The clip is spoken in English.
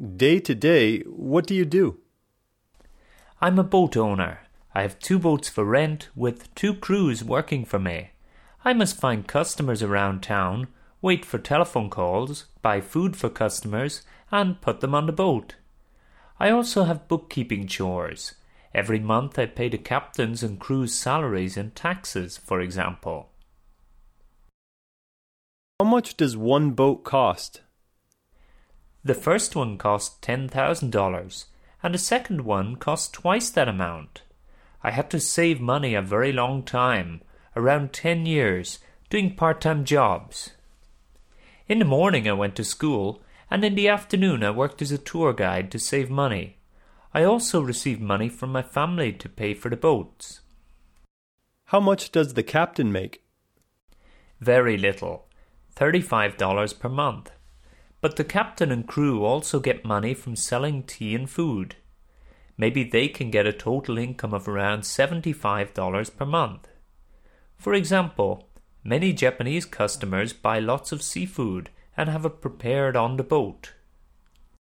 Day to day, what do you do? I'm a boat owner. I have 2 boats for rent with 2 crews working for me. I must find customers around town, wait for telephone calls, buy food for customers, and put them on the boat. I also have bookkeeping chores. Every month I pay the captains and crews' salaries and taxes, for example. How much does one boat cost? The first one cost $10,000, and the second one cost twice that amount. I had to save money a very long time, around 10 years, doing part-time jobs. In the morning I went to school, and in the afternoon I worked as a tour guide to save money. I also received money from my family to pay for the boats. How much does the captain make? Very little, $35 per month. But the captain and crew also get money from selling tea and food. Maybe they can get a total income of around $75 per month. For example, many Japanese customers buy lots of seafood and have it prepared on the boat.